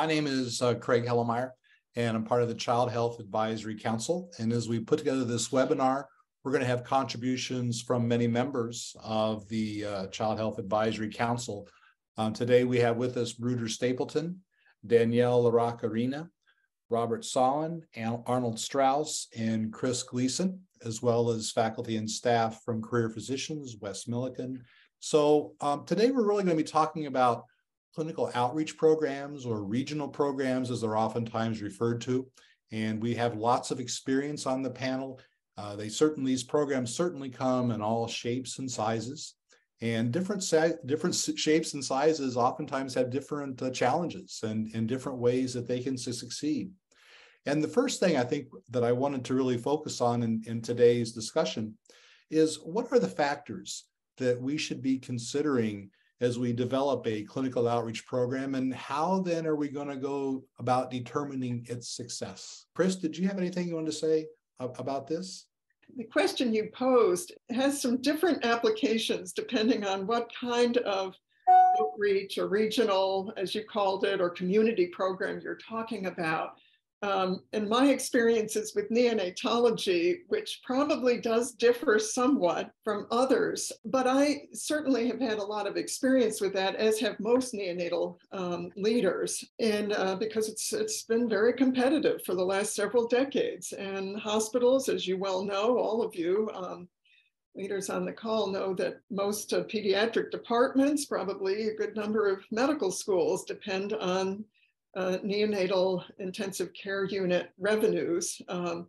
My name is Craig Hellemeyer, and I'm part of the Child Health Advisory Council. And as we put together this webinar, we're going to have contributions from many members of the Child Health Advisory Council. Today we have with us Bruder Stapleton, Danielle LaRocca-Rena, Robert Sawin, Arnold Strauss, and Chris Gleason, as well as faculty and staff from Career Physicians, Wes Milliken. So today we're really going to be talking about clinical outreach programs, or regional programs as they're oftentimes referred to. And we have lots of experience on the panel. These programs certainly come in all shapes and sizes. And different shapes and sizes oftentimes have different challenges and different ways that they can succeed. And the first thing I think that I wanted to really focus on in today's discussion is, what are the factors that we should be considering as we develop a clinical outreach program, and how then are we going to go about determining its success? Chris, did you have anything you wanted to say about this? The question you posed has some different applications depending on what kind of outreach or regional, as you called it, or community program you're talking about. And my experiences with neonatology, which probably does differ somewhat from others, but I certainly have had a lot of experience with that, as have most neonatal leaders, and because it's been very competitive for the last several decades. And hospitals, as you well know, all of you leaders on the call know that most pediatric departments, probably a good number of medical schools, depend on neonatal intensive care unit revenues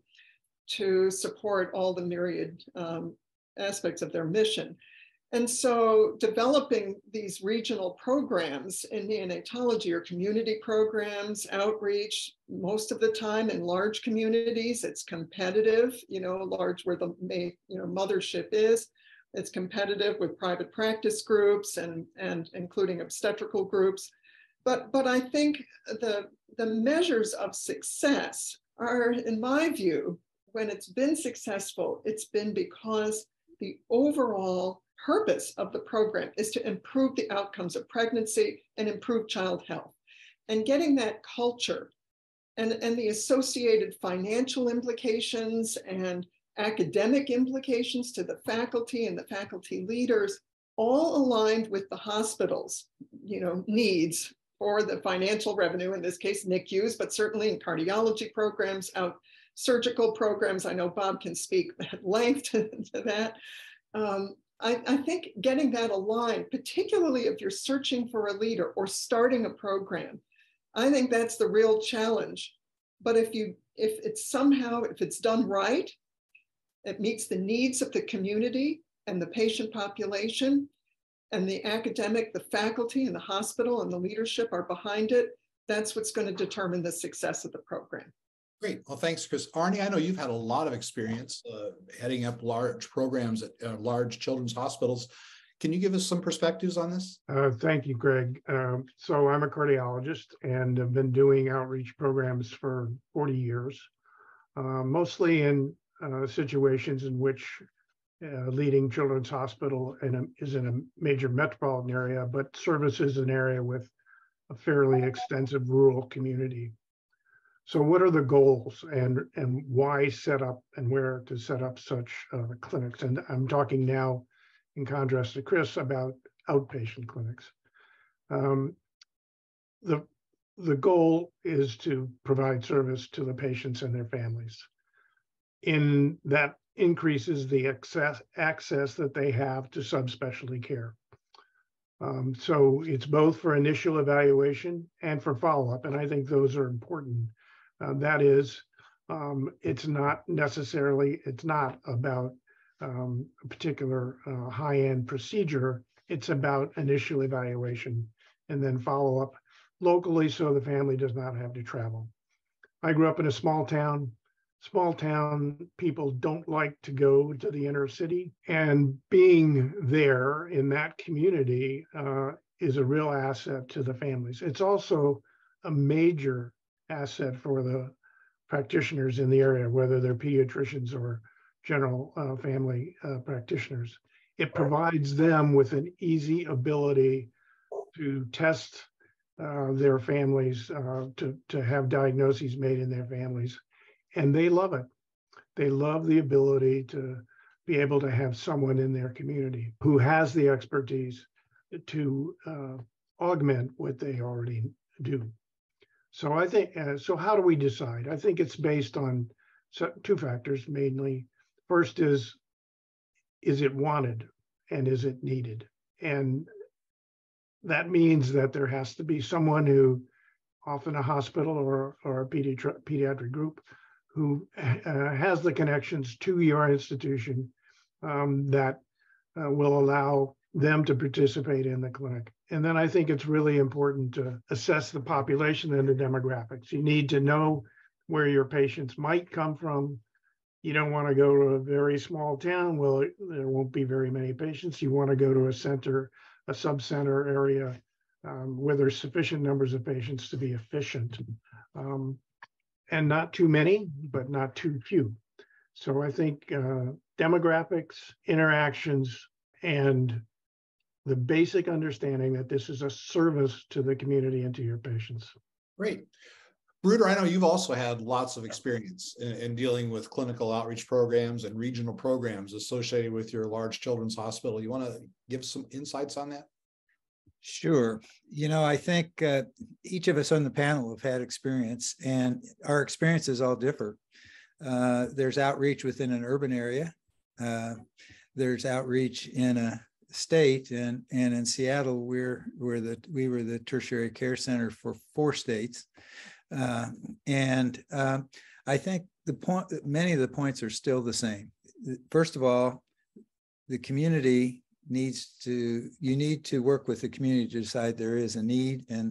to support all the myriad aspects of their mission. And so developing these regional programs in neonatology, or community programs, outreach, most of the time in large communities, it's competitive, large where the mothership is. It's competitive with private practice groups and including obstetrical groups. But I think the measures of success are, in my view, when it's been successful, it's been because the overall purpose of the program is to improve the outcomes of pregnancy and improve child health. And getting that culture and the associated financial implications and academic implications to the faculty and the faculty leaders, all aligned with the hospital's needs for the financial revenue, in this case NICUs, but certainly in cardiology programs, surgical programs. I know Bob can speak at length to that. I think getting that aligned, particularly if you're searching for a leader or starting a program, I think that's the real challenge. But if it's done right, it meets the needs of the community and the patient population, and the academic, the faculty, and the hospital and the leadership are behind it, that's what's going to determine the success of the program. Great. Well, thanks, Chris. Arnie, I know you've had a lot of experience heading up large programs at large children's hospitals. Can you give us some perspectives on this? Thank you, Greg. So I'm a cardiologist and have been doing outreach programs for 40 years, mostly in situations in which leading children's hospital is in a major metropolitan area, but services an area with a fairly extensive rural community. So what are the goals and why set up and where to set up such clinics? And I'm talking now, in contrast to Chris, about outpatient clinics. The goal is to provide service to the patients and their families. In that increases the access that they have to subspecialty care. So it's both for initial evaluation and for follow-up, and I think those are important. That is, it's not about a particular high-end procedure. It's about initial evaluation and then follow-up locally so the family does not have to travel. I grew up in a small town. Small town people don't like to go to the inner city, and being there in that community is a real asset to the families. It's also a major asset for the practitioners in the area, whether they're pediatricians or general family practitioners. It provides them with an easy ability to test their families, to have diagnoses made in their families. And they love it. They love the ability to be able to have someone in their community who has the expertise to augment what they already do. So I think, so how do we decide? I think it's based on two factors mainly. First is it wanted and is it needed? And that means that there has to be someone who, often a hospital or a pediatric group, who has the connections to your institution that will allow them to participate in the clinic. And then I think it's really important to assess the population and the demographics. You need to know where your patients might come from. You don't want to go to a very small town. Well, there won't be very many patients. You want to go to a center, a sub-center area where there's sufficient numbers of patients to be efficient. And not too many, but not too few. So I think demographics, interactions, and the basic understanding that this is a service to the community and to your patients. Great. Bruder, I know you've also had lots of experience in dealing with clinical outreach programs and regional programs associated with your large children's hospital. You want to give some insights on that? Sure. I think each of us on the panel have had experience, and our experiences all differ. There's outreach within an urban area. There's outreach in a state, and in Seattle, we were the tertiary care center for 4 states. And I think many of the points are still the same. First of all, the community you need to work with the community to decide there is a need, and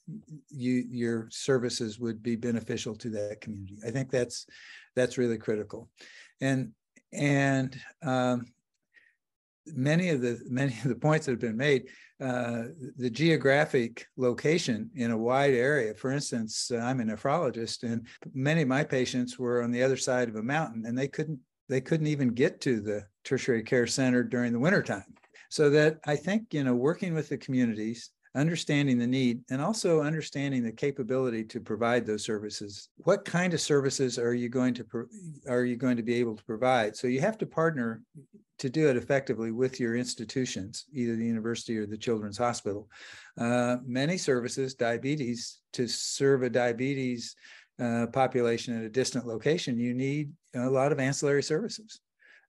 your services would be beneficial to that community. I think that's really critical. And many of the points that have been made, the geographic location in a wide area. For instance, I'm a nephrologist, and many of my patients were on the other side of a mountain, and they couldn't even get to the tertiary care center during the wintertime. So that I think, working with the communities, understanding the need, and also understanding the capability to provide those services. What kind of services are you going to be able to provide? So you have to partner to do it effectively with your institutions, either the university or the children's hospital. Many services, diabetes, to serve a diabetes population at a distant location, you need a lot of ancillary services.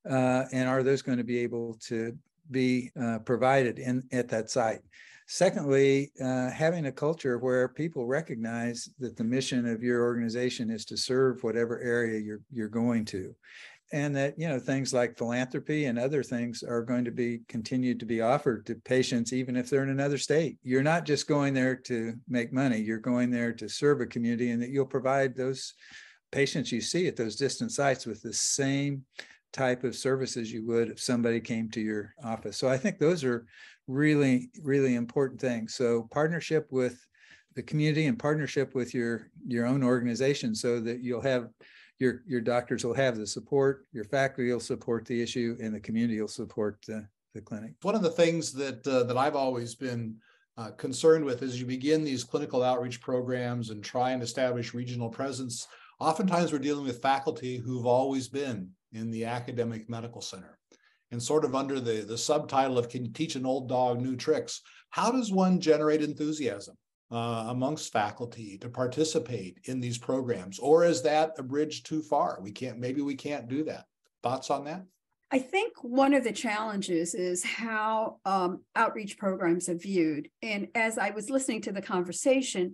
And are those going to be able to be provided at that site? Secondly, having a culture where people recognize that the mission of your organization is to serve whatever area you're going to, and that things like philanthropy and other things are going to be continued to be offered to patients, even if they're in another state. You're not just going there to make money; you're going there to serve a community, and that you'll provide those patients you see at those distant sites with the same type of services you would if somebody came to your office. So I think those are really, really important things. So partnership with the community and partnership with your own organization, so that you'll have your doctors will have the support, your faculty will support the issue, and the community will support the clinic. One of the things that I've always been concerned with as you begin these clinical outreach programs and try and establish regional presence, oftentimes we're dealing with faculty who've always been in the academic medical center. And sort of under the subtitle of "Can you teach an old dog new tricks?" How does one generate enthusiasm amongst faculty to participate in these programs? Or is that a bridge too far? Maybe we can't do that. Thoughts on that? I think one of the challenges is how outreach programs are viewed. And as I was listening to the conversation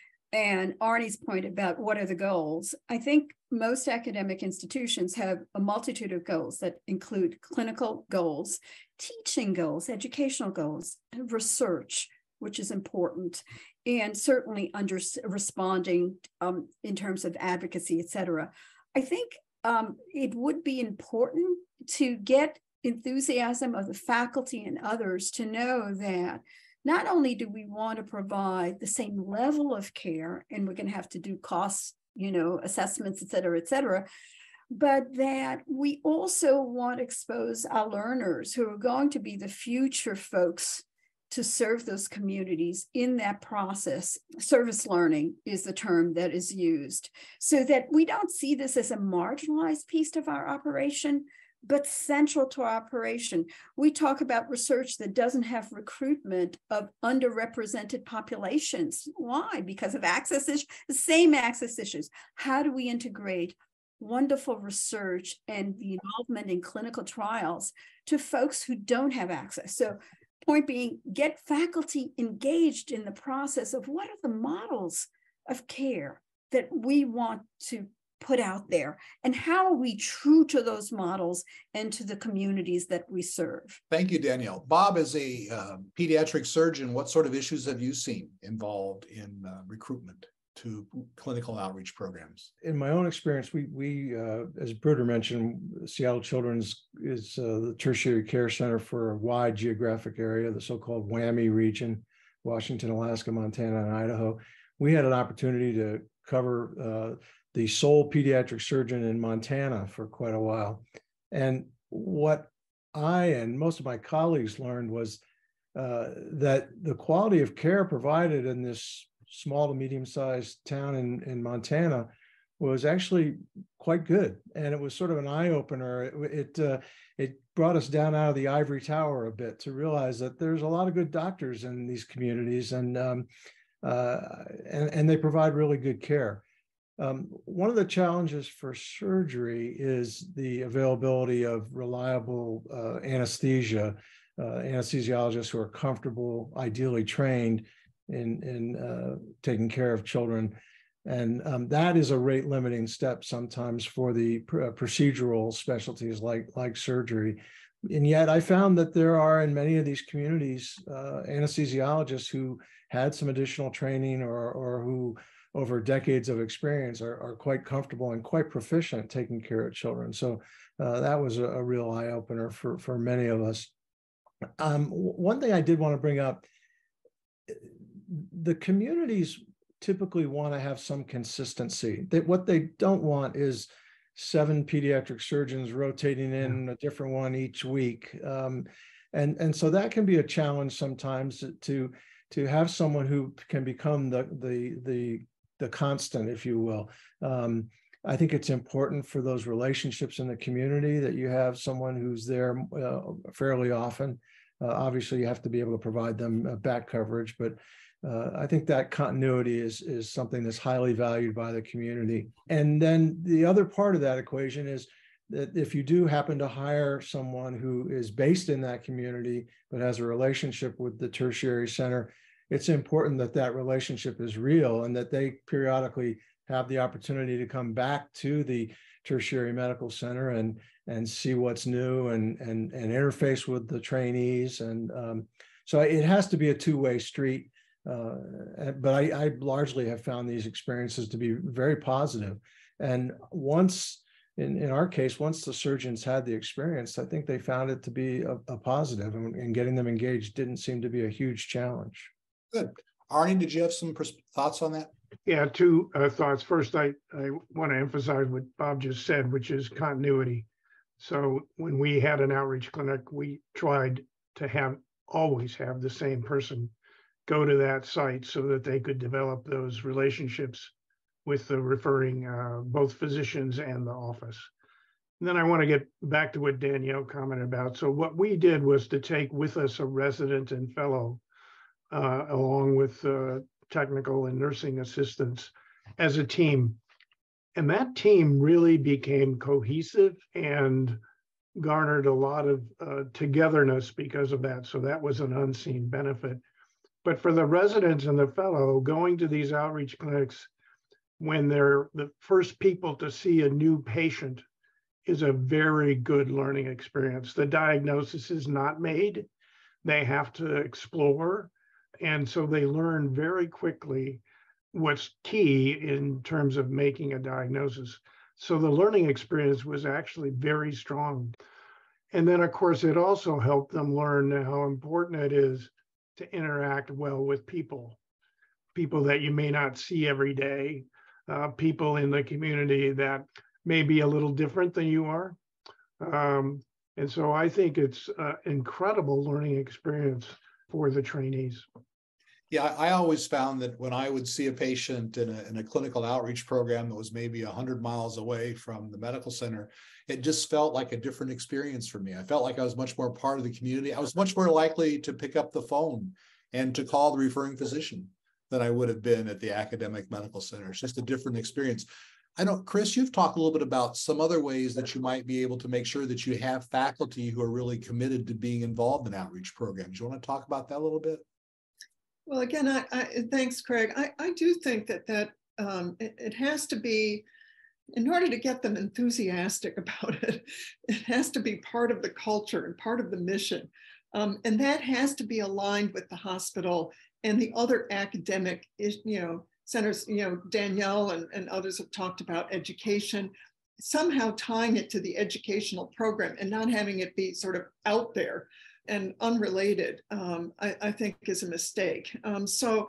and Arnie's point about what are the goals, I think most academic institutions have a multitude of goals that include clinical goals, teaching goals, educational goals, and research, which is important, and certainly responding in terms of advocacy, et cetera. I think it would be important to get enthusiasm of the faculty and others to know that not only do we want to provide the same level of care, and we're going to have to do cost, assessments, et cetera, but that we also want to expose our learners who are going to be the future folks to serve those communities in that process. Service learning is the term that is used, so that we don't see this as a marginalized piece of our operation, but central to our operation. We talk about research that doesn't have recruitment of underrepresented populations. Why? Because of access issues, the same access issues. How do we integrate wonderful research and the involvement in clinical trials to folks who don't have access? So point being, get faculty engaged in the process of what are the models of care that we want to put out there, and how are we true to those models and to the communities that we serve. Thank you, Danielle. Bob, as a pediatric surgeon, what sort of issues have you seen involved in recruitment to clinical outreach programs? In my own experience, we as Bruder mentioned, Seattle Children's is the tertiary care center for a wide geographic area, the so-called WWAMI region, Washington, Alaska, Montana, and Idaho. We had an opportunity to cover the sole pediatric surgeon in Montana for quite a while. And what I and most of my colleagues learned was that the quality of care provided in this small to medium-sized town in Montana was actually quite good. And it was sort of an eye-opener. It brought us down out of the ivory tower a bit to realize that there's a lot of good doctors in these communities, and they provide really good care. One of the challenges for surgery is the availability of reliable anesthesia, anesthesiologists who are comfortable, ideally trained in taking care of children. And that is a rate limiting step sometimes for the procedural specialties like surgery. And yet I found that there are in many of these communities anesthesiologists who had some additional training or who over decades of experience are quite comfortable and quite proficient taking care of children. So that was a real eye opener for many of us. One thing I did want to bring up, the communities typically want to have some consistency. What they don't want is 7 pediatric surgeons rotating in a different one each week. And so that can be a challenge sometimes to have someone who can become the constant, if you will. I think it's important for those relationships in the community that you have someone who's there fairly often. Obviously, you have to be able to provide them back coverage, but I think that continuity is something that's highly valued by the community. And then the other part of that equation is that if you do happen to hire someone who is based in that community but has a relationship with the tertiary center, it's important that that relationship is real and that they periodically have the opportunity to come back to the tertiary medical center and see what's new and interface with the trainees. And so it has to be a two-way street. But I largely have found these experiences to be very positive. And once, in our case, once the surgeons had the experience, I think they found it to be a positive, and getting them engaged didn't seem to be a huge challenge. Good. Arnie, did you have some thoughts on that? Yeah, two thoughts. First, I want to emphasize what Bob just said, which is continuity. So when we had an outreach clinic, we tried to always have the same person go to that site so that they could develop those relationships with the referring both physicians and the office. And then I want to get back to what Danielle commented about. So what we did was to take with us a resident and fellow along with technical and nursing assistants as a team. And that team really became cohesive and garnered a lot of togetherness because of that. So that was an unseen benefit. But for the residents and the fellow, going to these outreach clinics when they're the first people to see a new patient is a very good learning experience. The diagnosis is not made. They have to explore. And so they learn very quickly what's key in terms of making a diagnosis. So the learning experience was actually very strong. And then, of course, it also helped them learn how important it is to interact well with people that you may not see every day, people in the community that may be a little different than you are. And so I think it's an incredible learning experience for the trainees. Yeah, I always found that when I would see a patient in a clinical outreach program that was maybe 100 miles away from the medical center, it just felt like a different experience for me. I felt like I was much more part of the community. I was much more likely to pick up the phone and to call the referring physician than I would have been at the academic medical center. It's just a different experience. I know, Chris, you've talked a little bit about some other ways that you might be able to make sure that you have faculty who are really committed to being involved in outreach programs. You want to talk about that a little bit? Well, again, thanks, Craig. I do think that it has to be, in order to get them enthusiastic about it, it has to be part of the culture and part of the mission. And that has to be aligned with the hospital and the other academic, centers. Danielle and others have talked about education, somehow tying it to the educational program and not having it be sort of out there and unrelated, I think is a mistake. So,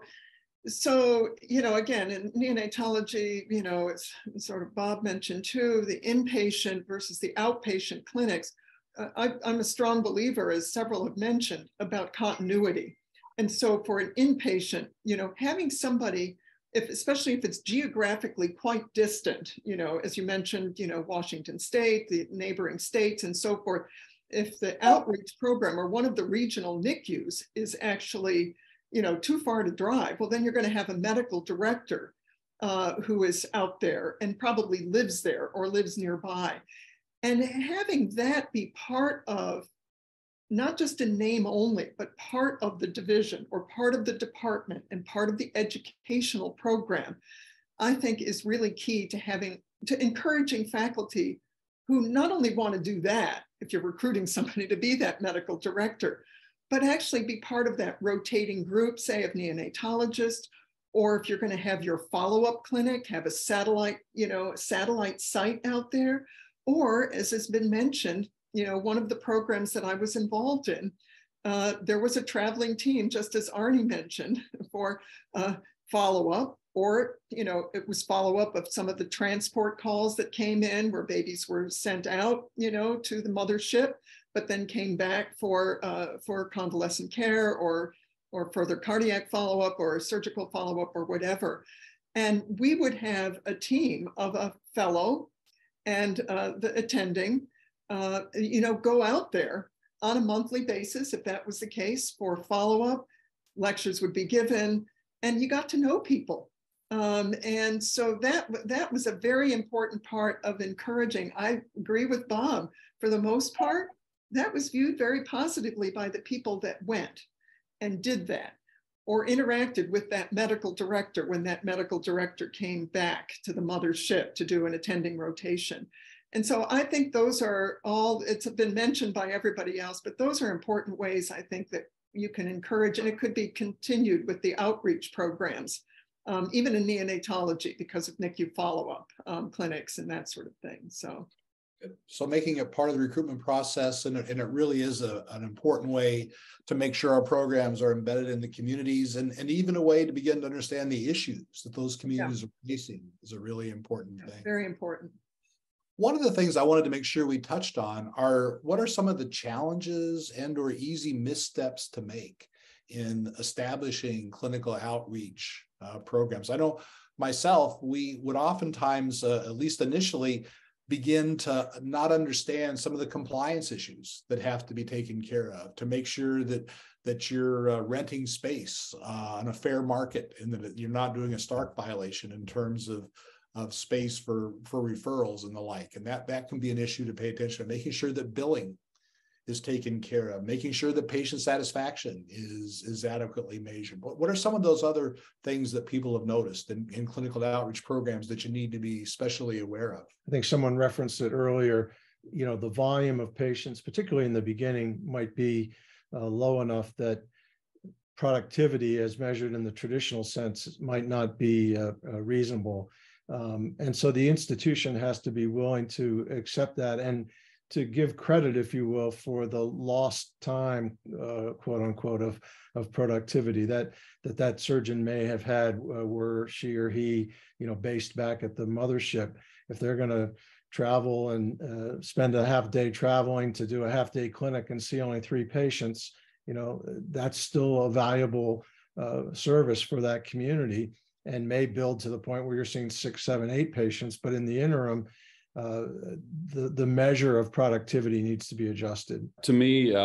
again, in neonatology, it's sort of Bob mentioned too, the inpatient versus the outpatient clinics. I'm a strong believer, as several have mentioned, about continuity. And so for an inpatient, having somebody, especially if it's geographically quite distant, as you mentioned, Washington State, the neighboring states and so forth, if the outreach program or one of the regional NICUs is actually, too far to drive, well, then you're going to have a medical director who is out there and probably lives there or lives nearby. And having that be part of, not just in name only, but part of the division or part of the department and part of the educational program, I think is really key to encouraging faculty who not only want to do that, if you're recruiting somebody to be that medical director, but actually be part of that rotating group, say of neonatologists, or if you're going to have your follow-up clinic, have a satellite site out there, or as has been mentioned, one of the programs that I was involved in, there was a traveling team, just as Arnie mentioned, for follow-up, or, it was follow-up of some of the transport calls that came in where babies were sent out, to the mothership, but then came back for convalescent care or further cardiac follow-up or surgical follow-up or whatever. And we would have a team of a fellow and the attending, go out there on a monthly basis, if that was the case, for follow-up. Lectures would be given, and you got to know people. And so that was a very important part of encouraging. I agree with Bob. For the most part, that was viewed very positively by the people that went and did that, or interacted with that medical director when that medical director came back to the mothership to do an attending rotation. And so I think those are all, it's been mentioned by everybody else, but those are important ways I think that you can encourage, and it could be continued with the outreach programs, even in neonatology because of NICU follow-up clinics and that sort of thing. So making it part of the recruitment process, and it really is an important way to make sure our programs are embedded in the communities, and even a way to begin to understand the issues that those communities are facing is a really important thing. Very important. One of the things I wanted to make sure we touched on are what are some of the challenges and or easy missteps to make in establishing clinical outreach programs. I know myself, we would oftentimes, at least initially, begin to not understand some of the compliance issues that have to be taken care of to make sure that you're renting space on a fair market and that you're not doing a Stark violation in terms of space for referrals and the like. And that can be an issue to pay attention to, making sure that billing is taken care of, making sure that patient satisfaction is adequately measured. What are some of those other things that people have noticed in clinical outreach programs that you need to be especially aware of? I think someone referenced it earlier, the volume of patients, particularly in the beginning, might be low enough that productivity as measured in the traditional sense might not be reasonable. And so the institution has to be willing to accept that and to give credit, if you will, for the lost time, quote unquote, of productivity that surgeon may have had were she or he, based back at the mothership. If they're going to travel and spend a half day traveling to do a half day clinic and see only 3 patients, that's still a valuable service for that community, and may build to the point where you're seeing 6, 7, 8 patients. But in the interim, the measure of productivity needs to be adjusted. To me,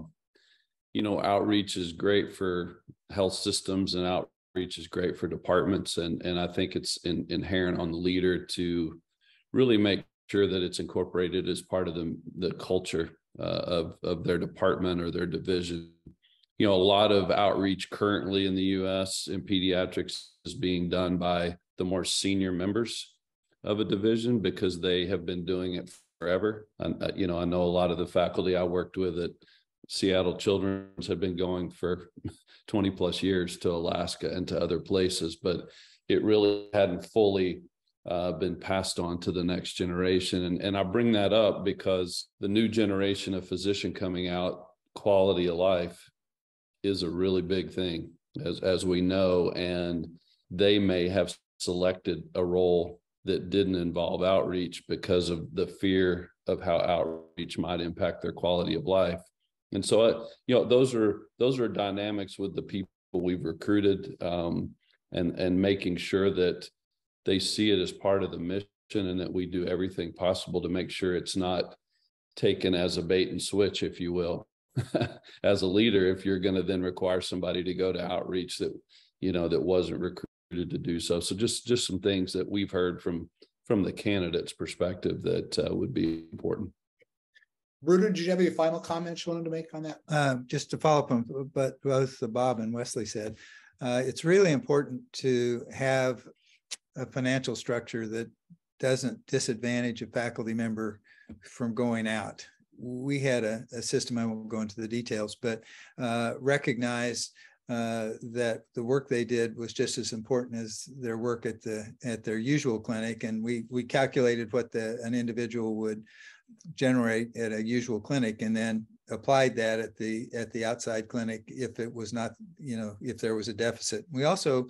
outreach is great for health systems, and outreach is great for departments. And I think it's inherent on the leader to really make sure that it's incorporated as part of the culture of their department or their division. A lot of outreach currently in the U.S. in pediatrics is being done by the more senior members of a division because they have been doing it forever. And, I know a lot of the faculty I worked with at Seattle Children's have been going for 20 plus years to Alaska and to other places, but it really hadn't fully been passed on to the next generation. And I bring that up because the new generation of physician coming out, quality of life is a really big thing, as we know, and they may have selected a role that didn't involve outreach because of the fear of how outreach might impact their quality of life. And so, those are dynamics with the people we've recruited, and making sure that they see it as part of the mission, and that we do everything possible to make sure it's not taken as a bait and switch, if you will, as a leader, if you're going to then require somebody to go to outreach that wasn't recruited to do so. So just some things that we've heard from the candidate's perspective that would be important. Bruder, did you have any final comments you wanted to make on that? Just to follow up on what both Bob and Wesley said, it's really important to have a financial structure that doesn't disadvantage a faculty member from going out. We had a system, I won't go into the details, but recognize that the work they did was just as important as their work at their usual clinic. And we calculated what an individual would generate at a usual clinic, and then applied that at the outside clinic if it was not, if there was a deficit. We also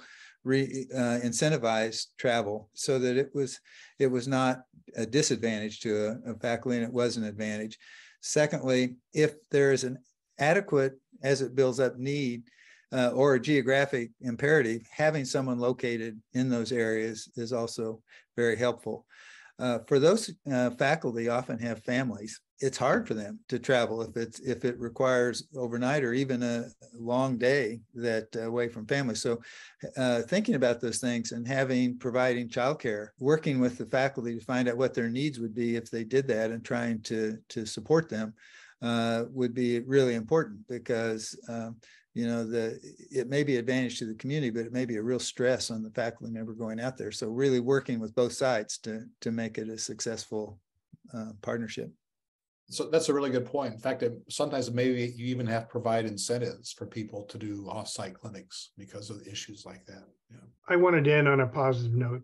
incentivized travel so that it was not a disadvantage to a faculty, and it was an advantage. Secondly, if there is an adequate, as it builds up, need or a geographic imperative, having someone located in those areas is also very helpful. For those faculty often have families. It's hard for them to travel if it requires overnight or even a long day away from family. So thinking about those things and providing childcare, working with the faculty to find out what their needs would be if they did that, and trying to support them would be really important, because it may be advantage to the community, but it may be a real stress on the faculty member going out there. So really working with both sides to make it a successful partnership. So that's a really good point. In fact, sometimes maybe you even have to provide incentives for people to do off-site clinics because of issues like that. Yeah. I wanted to end on a positive note.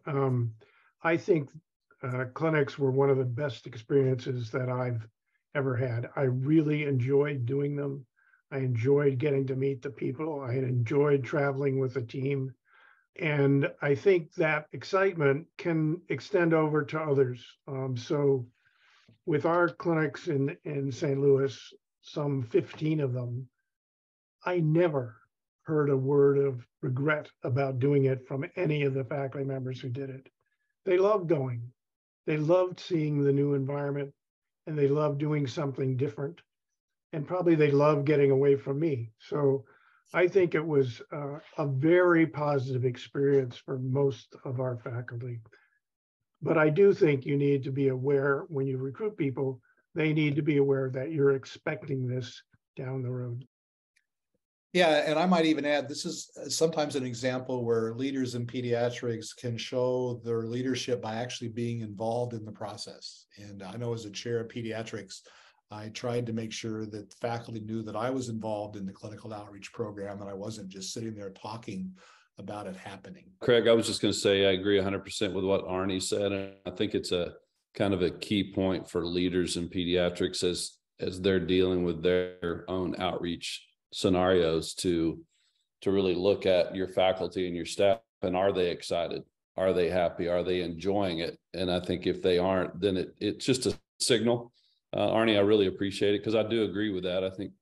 I think clinics were one of the best experiences that I've ever had. I really enjoyed doing them. I enjoyed getting to meet the people. I enjoyed traveling with the team. And I think that excitement can extend over to others. So with our clinics in St. Louis, some 15 of them, I never heard a word of regret about doing it from any of the faculty members who did it. They loved going. They loved seeing the new environment, and they loved doing something different. And probably they loved getting away from me. So I think it was a very positive experience for most of our faculty. But I do think you need to be aware when you recruit people, they need to be aware that you're expecting this down the road. Yeah, and I might even add, this is sometimes an example where leaders in pediatrics can show their leadership by actually being involved in the process. And I know as a chair of pediatrics, I tried to make sure that faculty knew that I was involved in the clinical outreach program, and I wasn't just sitting there talking about it happening. Craig, I was just going to say, I agree 100% with what Arnie said. And I think it's a kind of a key point for leaders in pediatrics as they're dealing with their own outreach scenarios to really look at your faculty and your staff, and are they excited? Are they happy? Are they enjoying it? And I think if they aren't, then it's just a signal. Arnie, I really appreciate it, because I do agree with that. I think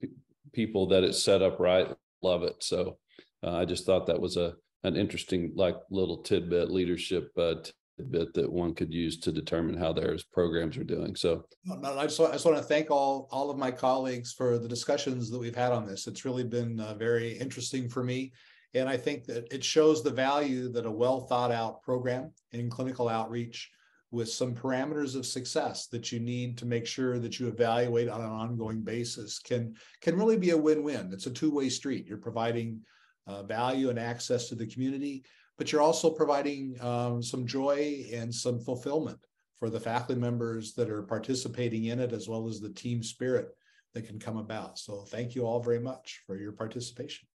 people that it's set up right love it. So I just thought that was an interesting, like, little tidbit, leadership tidbit that one could use to determine how their programs are doing. So I just want to thank all of my colleagues for the discussions that we've had on this. It's really been very interesting for me. And I think that it shows the value that a well thought out program in clinical outreach with some parameters of success that you need to make sure that you evaluate on an ongoing basis can really be a win-win. It's a two-way street. You're providing value and access to the community, but you're also providing some joy and some fulfillment for the faculty members that are participating in it, as well as the team spirit that can come about. So thank you all very much for your participation.